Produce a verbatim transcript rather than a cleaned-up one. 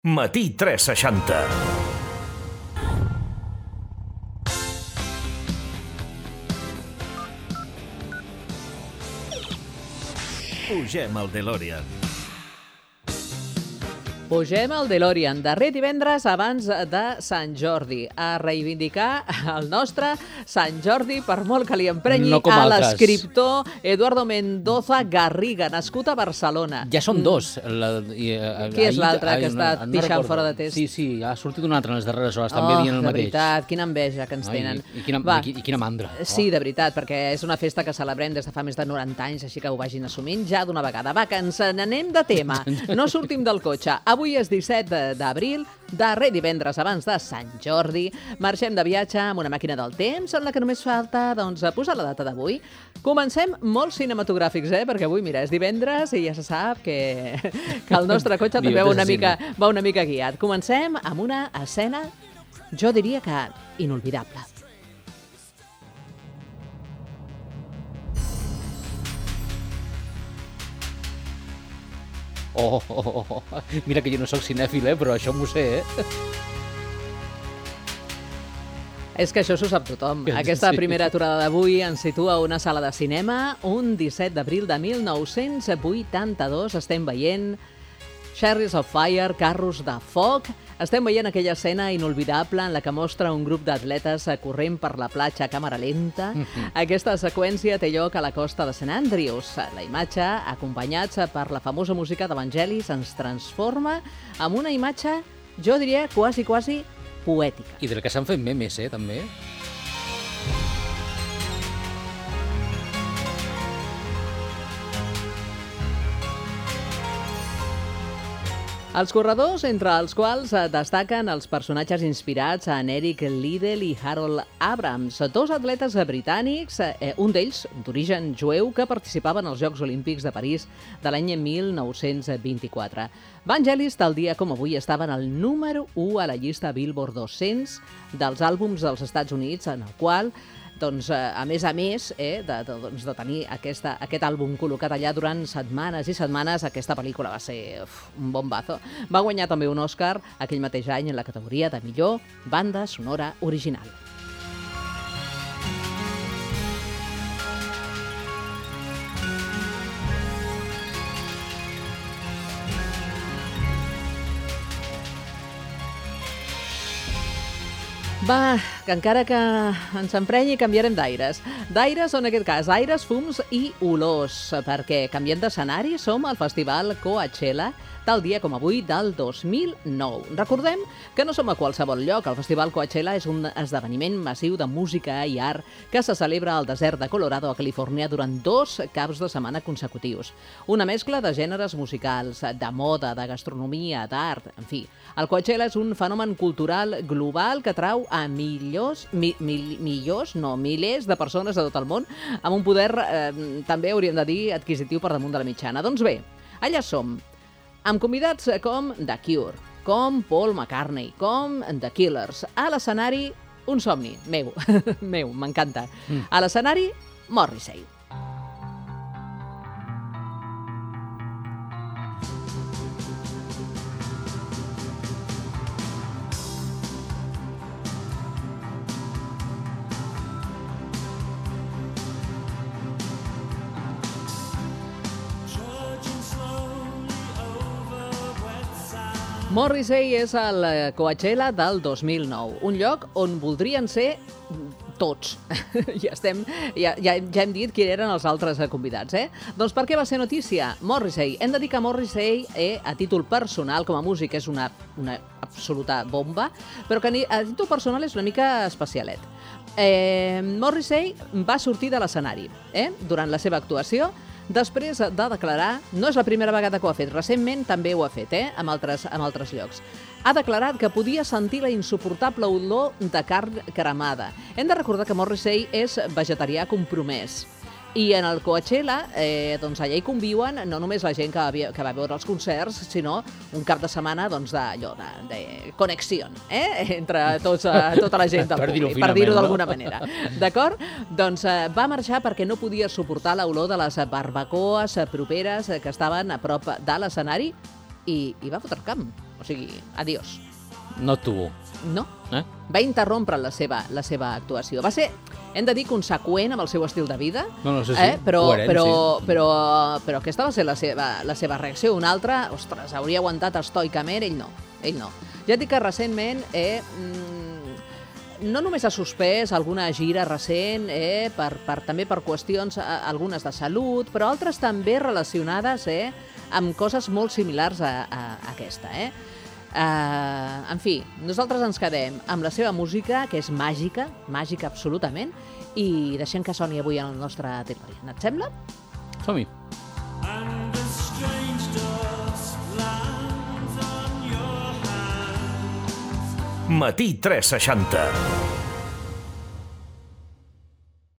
Matí tres seixanta. Pugem al DeLorean. Pugem al DeLorean, darrer divendres abans de Sant Jordi, a reivindicar el nostre Sant Jordi, per molt que li emprenyi No com a altres. l'escriptor Eduardo Mendoza Garriga, nascut a Barcelona. Ja són dos. La, i, eh, Qui és ahir- l'altre que ai, està no pixant recordo. fora de test? Sí, sí, ha sortit un altre en les darreres hores, també Oh, dient el de mateix. veritat, quina enveja que ens Ai, tenen. I, i, quina, Va. i, qui- i quina mandra. Sí, de veritat, perquè és una festa que celebrem des de fa més de noranta anys, així que ho vagin assumint ja d'una vegada. Va, que ens n'anem de tema. No sortim del cotxe. Avui és disset d'abril, darrer divendres abans de Sant Jordi. Marxem de viatge amb una màquina del temps en la que només falta doncs, posar la data d'avui. Comencem molt cinematogràfics, eh? Perquè avui, mira, és divendres i ja se sap que, que el nostre cotxe també va una, mica, va una mica guiat. Comencem amb una escena, jo diria que inolvidable. Oh, oh, oh, oh. Mira que jo no sóc cinèfil, eh, però això m'ho sé, eh? És que això s'ho sap tothom. Sí. Aquesta primera aturada d'avui ens situa a una sala de cinema. Un disset d'abril de mil nou-cents vuitanta-dos estem veient Chariots of Fire, Carros de Foc. Estem veient aquella escena inolvidable en la que mostra un grup d'atletes corrent per la platja a càmera lenta. Mhm. Aquesta seqüència té lloc a la costa de Saint Andrews. La imatge, acompanyats per la famosa música d'Evangelis, ens transforma en una imatge, jo diria, quasi, quasi poètica. I del que s'han fet memes, eh, també. Els corredors, entre els quals eh, destaquen els personatges inspirats en Eric Liddell i Harold Abrams, dos atletes britànics, eh, un d'ells d'origen jueu, que participaven als Jocs Olímpics de París de l'any mil nou-cents vint-i-quatre. Vangelis, tal dia com avui, estaven al número u a la llista Billboard dos-cents dels àlbums dels Estats Units, en el qual doncs, a més a més eh, de, de, doncs, de tenir aquesta, aquest àlbum col·locat allà durant setmanes i setmanes, aquesta pel·lícula va ser uf, un bombazo. Va guanyar també un Òscar aquell mateix any en la categoria de millor banda sonora original. Va, que encara que ens emprenyi canviarem d'aires. D'aires, o en aquest cas, aires, fums i olors, perquè canviem d'escenari, som al Festival Coachella, tal dia com avui del dos mil nou. Recordem que no som a qualsevol lloc. El Festival Coachella és un esdeveniment massiu de música i art que se celebra al desert de Colorado, a Califòrnia, durant dos caps de setmana consecutius. Una mescla de gèneres musicals, de moda, de gastronomia, d'art, en fi. El Coachella és un fenomen cultural global que atrau a millors, mi, mi, millors, no, milers de persones de tot el món, amb un poder, eh, també hauríem de dir, adquisitiu per damunt de la mitjana. Doncs bé, allà som, amb convidats com The Cure, com Paul McCartney, com The Killers. A l'escenari, un somni, meu, meu, m'encanta. Mm. A l'escenari, Morrissey. Morrissey és el Coachella del dos mil nou, un lloc on voldrien ser tots. ja, estem, ja, ja, ja hem dit qui eren els altres convidats, eh? Doncs per què va ser notícia? Morrissey. Hem de dir que Morrissey, eh, a títol personal, com a músic, és una, una absoluta bomba, però que a títol personal és una mica especialet. Eh, Morrissey va sortir de l'escenari eh, durant la seva actuació, després de declarar, no és la primera vegada que ho ha fet, recentment també ho ha fet, eh, amb altres, amb altres llocs. Ha declarat que podia sentir la insuportable olor de carn cremada. Hem de recordar que Morrissey és vegetarià compromès. I en el Coachella, eh, doncs allà hi conviuen no només la gent que va, que va veure els concerts, sinó un cap de setmana doncs, d'allò, de, de connexió, eh? Entre tots, eh, tota la gent del Per dir-ho públic, per dir-ho finament, d'alguna no? manera. D'acord? Doncs eh, va marxar perquè no podia suportar l'olor de les barbacoes properes que estaven a prop de l'escenari i, i va fotre el camp. O sigui, adiós. No tu. No. Eh? Va interrompre la seva, la seva actuació. Va ser, hem de dir, conseqüent amb el seu estil de vida. No, no, sí, sí. Eh? Però, Coherent, però, sí. però, però aquesta va ser la seva, la seva reacció. Una altra, ostres, hauria aguantat estoicament, ell no. Ell no. Ja et dic que recentment eh, no només ha suspès alguna gira recent, eh, per, per, també per qüestions, eh, algunes de salut, però altres també relacionades eh, amb coses molt similars a, a, a aquesta. Eh? Uh, en fi, nosaltres ens quedem amb la seva música, que és màgica, màgica absolutament, i deixem que soni avui en el nostre territori. Et sembla? Som-hi. Matí tres seixanta.